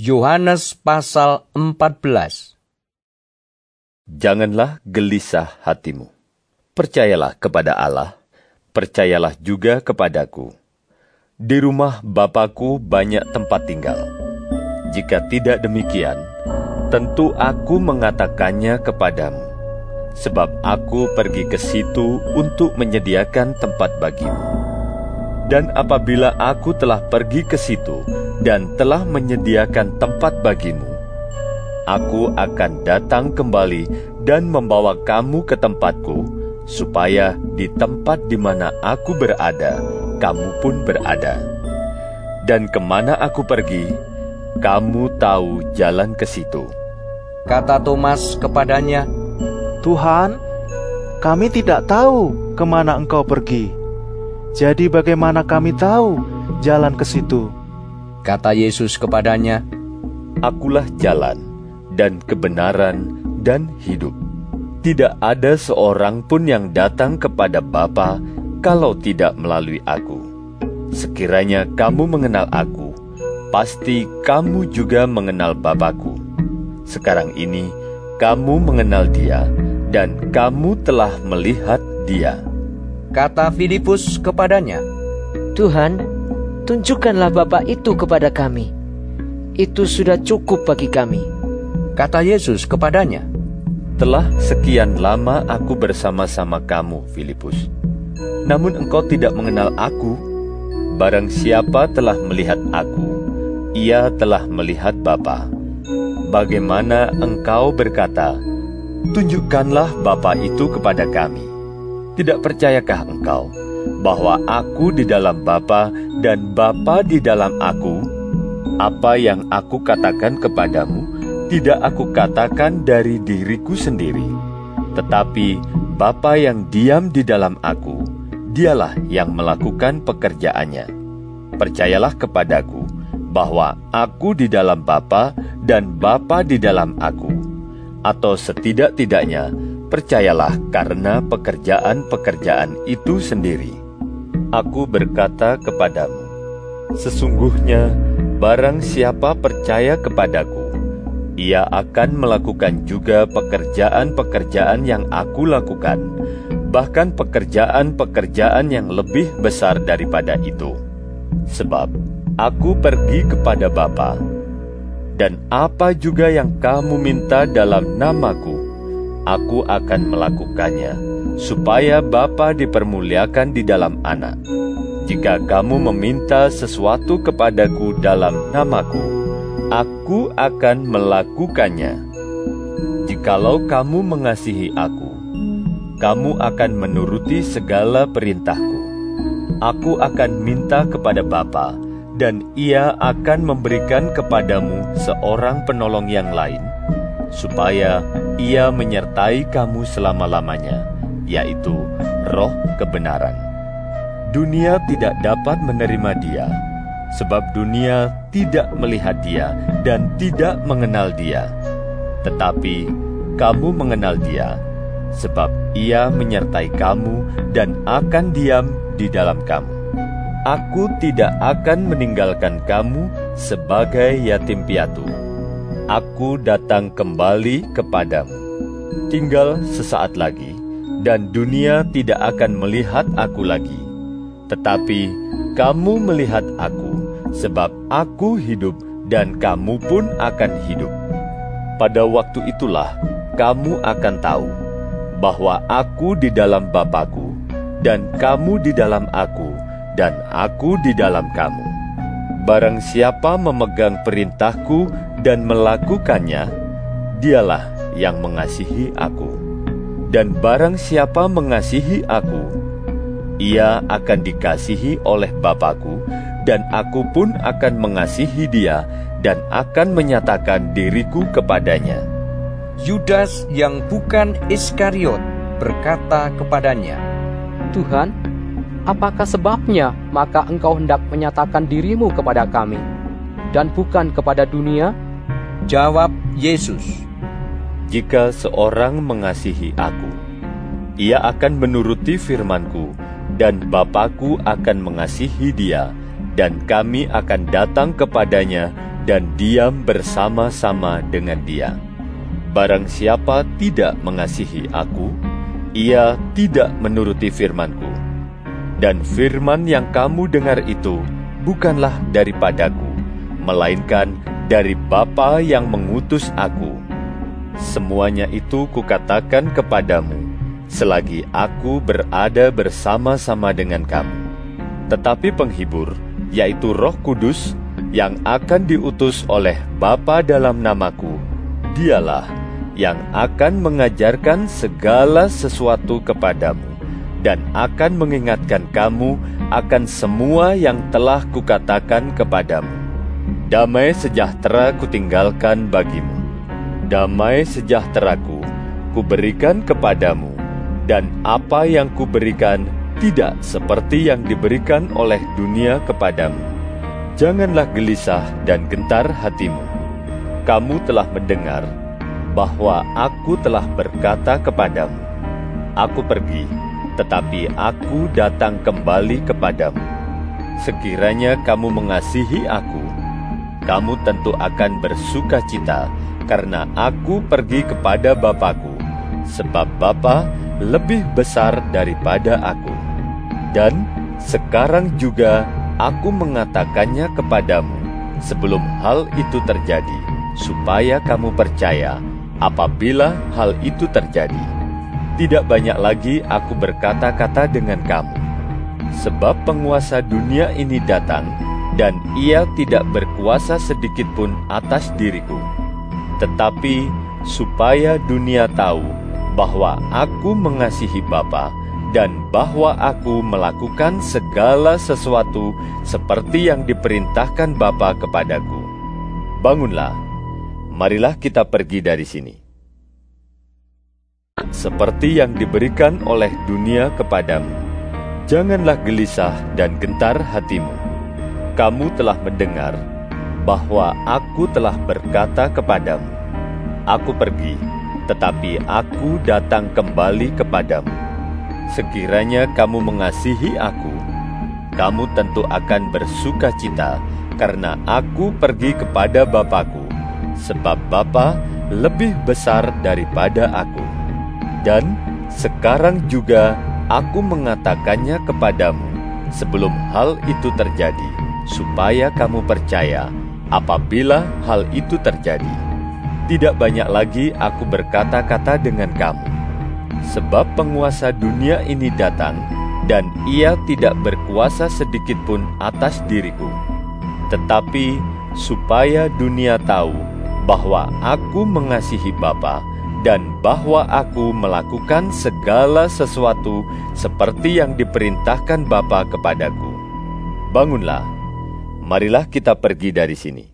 Yohanes pasal 14. Janganlah gelisah hatimu. Percayalah kepada Allah, percayalah juga kepadaku. Di rumah Bapa-Ku banyak tempat tinggal. Jika tidak demikian, tentu aku mengatakannya kepadamu, sebab aku pergi ke situ untuk menyediakan tempat bagimu. Dan apabila aku telah pergi ke situ dan telah menyediakan tempat bagimu, aku akan datang kembali dan membawa kamu ke tempatku, supaya di tempat di mana aku berada, kamu pun berada. Dan kemana aku pergi, kamu tahu jalan ke situ. Kata Thomas kepadanya, Tuhan, kami tidak tahu kemana Engkau pergi. Jadi bagaimana kami tahu jalan ke situ? Kata Yesus kepadanya, Akulah jalan dan kebenaran dan hidup. Tidak ada seorang pun yang datang kepada Bapa kalau tidak melalui aku. Sekiranya kamu mengenal aku, pasti kamu juga mengenal Bapa-Ku. Sekarang ini kamu mengenal Dia dan kamu telah melihat Dia. Kata Filipus kepadanya, Tuhan, tunjukkanlah Bapa itu kepada kami. Itu sudah cukup bagi kami. Kata Yesus kepadanya, Telah sekian lama aku bersama-sama kamu, Filipus. Namun engkau tidak mengenal aku. Barang siapa telah melihat aku, ia telah melihat Bapa. Bagaimana engkau berkata, tunjukkanlah Bapa itu kepada kami? Tidak percayakah engkau bahwa aku di dalam Bapa dan Bapa di dalam aku? Apa yang aku katakan kepadamu, tidak aku katakan dari diriku sendiri, tetapi Bapa yang diam di dalam aku, Dialah yang melakukan pekerjaannya. Percayalah kepadaku bahwa aku di dalam Bapa dan Bapa di dalam aku. Atau setidak-tidaknya, percayalah karena pekerjaan-pekerjaan itu sendiri. Aku berkata kepadamu, sesungguhnya barang siapa percaya kepadaku, ia akan melakukan juga pekerjaan-pekerjaan yang aku lakukan, bahkan pekerjaan-pekerjaan yang lebih besar daripada itu. Sebab aku pergi kepada Bapa, dan apa juga yang kamu minta dalam namaku, aku akan melakukannya, supaya Bapa dipermuliakan di dalam Anak. Jika kamu meminta sesuatu kepadaku dalam namaku, aku akan melakukannya. Jikalau kamu mengasihi aku, kamu akan menuruti segala perintahku. Aku akan minta kepada Bapa, dan Ia akan memberikan kepadamu seorang penolong yang lain, supaya Ia menyertai kamu selama-lamanya, yaitu Roh kebenaran. Dunia tidak dapat menerima Dia, sebab dunia tidak melihat Dia dan tidak mengenal Dia. Tetapi kamu mengenal Dia, sebab Ia menyertai kamu dan akan diam di dalam kamu. Aku tidak akan meninggalkan kamu sebagai yatim piatu. Aku datang kembali kepadamu. Tinggal sesaat lagi, dan dunia tidak akan melihat aku lagi. Tetapi kamu melihat aku, sebab aku hidup dan kamu pun akan hidup. Pada waktu itulah kamu akan tahu bahwa aku di dalam Bapa-Ku, dan kamu di dalam aku, dan aku di dalam kamu. Barang siapa memegang perintahku dan melakukannya, dialah yang mengasihi aku. Dan barang siapa mengasihi aku, ia akan dikasihi oleh Bapa-Ku, dan aku pun akan mengasihi dia dan akan menyatakan diriku kepadanya. Yudas yang bukan Iskariot berkata kepadanya, Tuhan, apakah sebabnya maka Engkau hendak menyatakan dirimu kepada kami, dan bukan kepada dunia? Jawab Yesus, Jika seorang mengasihi aku, ia akan menuruti firman-Ku, dan Bapa-Ku akan mengasihi dia, dan kami akan datang kepadanya dan diam bersama-sama dengan dia. Barang siapa tidak mengasihi aku, ia tidak menuruti firman-Ku. Dan firman yang kamu dengar itu bukanlah daripadaku, melainkan dari Bapa yang mengutus aku. Semuanya itu kukatakan kepadamu, selagi aku berada bersama-sama dengan kamu. Tetapi penghibur, yaitu Roh Kudus, yang akan diutus oleh Bapa dalam namaku, dialah yang akan mengajarkan segala sesuatu kepadamu, dan akan mengingatkan kamu akan semua yang telah kukatakan kepadamu. Damai sejahtera kutinggalkan bagimu. Damai sejahteraku kuberikan kepadamu, dan apa yang kuberikan tidak seperti yang diberikan oleh dunia kepadamu. Janganlah gelisah dan gentar hatimu. Kamu telah mendengar bahwa aku telah berkata kepadamu, aku pergi, tetapi aku datang kembali kepadamu. Sekiranya kamu mengasihi aku, kamu tentu akan bersuka cita, karena aku pergi kepada Bapa-Ku, sebab Bapa lebih besar daripada aku. Dan sekarang juga aku mengatakannya kepadamu sebelum hal itu terjadi, supaya kamu percaya apabila hal itu terjadi. Tidak banyak lagi aku berkata-kata dengan kamu, sebab penguasa dunia ini datang, dan ia tidak berkuasa sedikitpun atas diriku. Tetapi supaya dunia tahu bahwa aku mengasihi Bapa, dan bahwa aku melakukan segala sesuatu seperti yang diperintahkan Bapa kepadaku. Bangunlah, marilah kita pergi dari sini. Seperti yang diberikan oleh dunia kepadamu, janganlah gelisah dan gentar hatimu. Kamu telah mendengar bahwa aku telah berkata kepadamu, aku pergi, tetapi aku datang kembali kepadamu. Sekiranya kamu mengasihi aku, kamu tentu akan bersuka cita, karena aku pergi kepada Bapa-Ku, sebab Bapa lebih besar daripada aku. Dan sekarang juga aku mengatakannya kepadamu sebelum hal itu terjadi, supaya kamu percaya apabila hal itu terjadi. Tidak banyak lagi aku berkata-kata dengan kamu, sebab penguasa dunia ini datang, dan ia tidak berkuasa sedikitpun atas diriku. Tetapi supaya dunia tahu bahwa aku mengasihi Bapa, dan bahwa aku melakukan segala sesuatu seperti yang diperintahkan Bapa kepadaku. Bangunlah, marilah kita pergi dari sini.